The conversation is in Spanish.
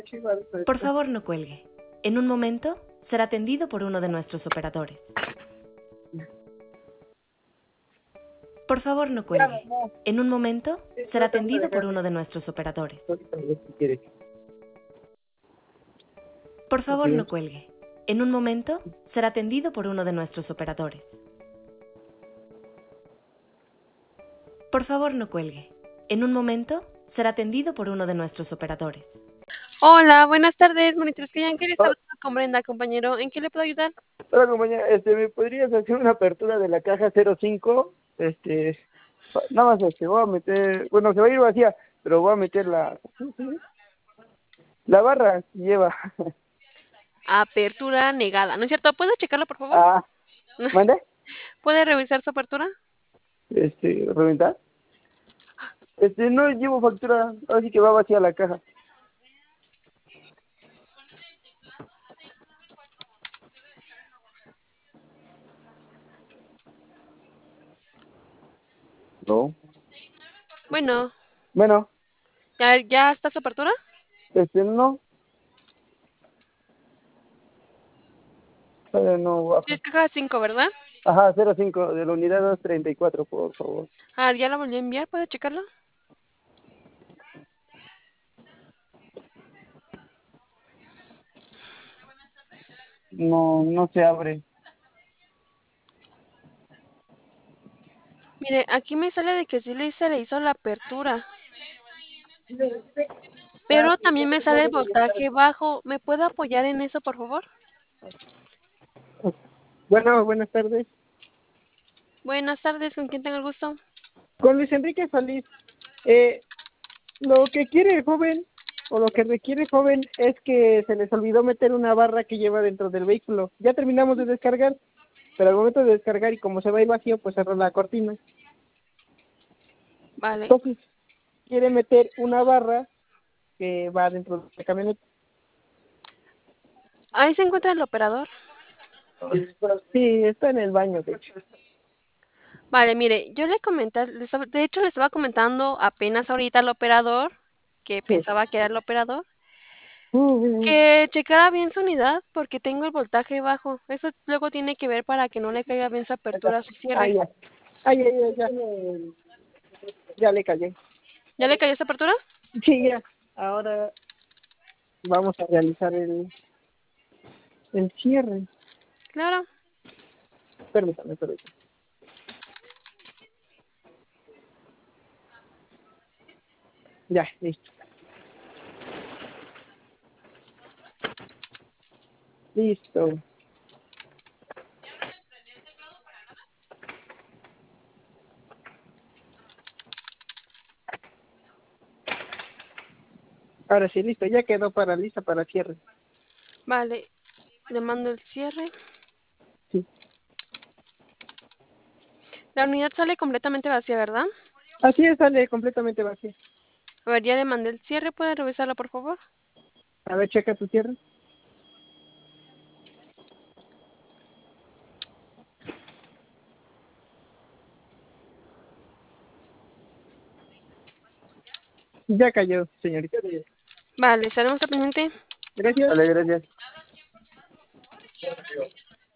Por favor, no cuelgue. En un momento será atendido por uno de nuestros operadores. Por favor, no cuelgue. En un momento será atendido por uno de nuestros operadores. Por favor, no cuelgue. En un momento será atendido por uno de nuestros operadores. Por favor, no cuelgue. En un momento será atendido por uno de nuestros operadores. Hola, buenas tardes, Monitor Espian. ¿Quieres hablar con Brenda, compañero? ¿En qué le puedo ayudar? Hola, compañera, ¿me podrías hacer una apertura de la caja 05? Nada más, voy a meter, bueno, se va a ir vacía, pero voy a meter la barra que lleva. Apertura negada, ¿no es cierto? ¿Puede checarla, por favor? Ah, ¿mande? ¿Puede revisar su apertura? ¿Reventar? No llevo factura, ahora sí que va vacía la caja. No. Bueno, Bueno, ¿ya está su apertura? no, no baja. Es caja 5, ¿verdad? Ajá, 05, de la unidad 234, por favor. ¿Ya la volví a enviar? ¿Puede checarla? No, no se abre. Mire, aquí me sale de que sí se le hizo la apertura, pero también me sale el voltaje bajo. ¿Me puede apoyar en eso, por favor? Bueno, buenas tardes. Buenas tardes, ¿con quién tengo el gusto? Con Luis Enrique Solís. Lo que quiere el joven, o lo que requiere el joven, es que se les olvidó meter una barra que lleva dentro del vehículo. Ya terminamos de descargar, pero al momento de descargar y como se va a ir vacío, pues cerró la cortina. Vale. Entonces, quiere meter una barra que va dentro de la camioneta. Ahí se encuentra el operador. Sí, está en el baño, de hecho. Vale, mire, yo le comenté, de hecho le estaba comentando apenas ahorita al operador, que Sí. pensaba que era el operador, que checara bien su unidad porque tengo el voltaje bajo. Eso luego tiene que ver para que no le caiga bien su apertura a su Ah, cierre. ya. Ay, ay, ay, ya. Ya le callé. ¿Ya le cayó esa apertura? Sí, ya. Ahora vamos a realizar el cierre. Claro. Permítame. Ya, listo. Listo. Ahora sí, listo. Ya quedó lista para cierre. Vale, le mando el cierre. Sí. La unidad sale completamente vacía, ¿verdad? Así es, sale completamente vacío. A ver, ya le mandé el cierre. ¿Puede revisarlo, por favor? A ver, checa tu cierre. Ya cayó, señorita. Vale, estaremos al pendiente. Gracias. Vale, gracias.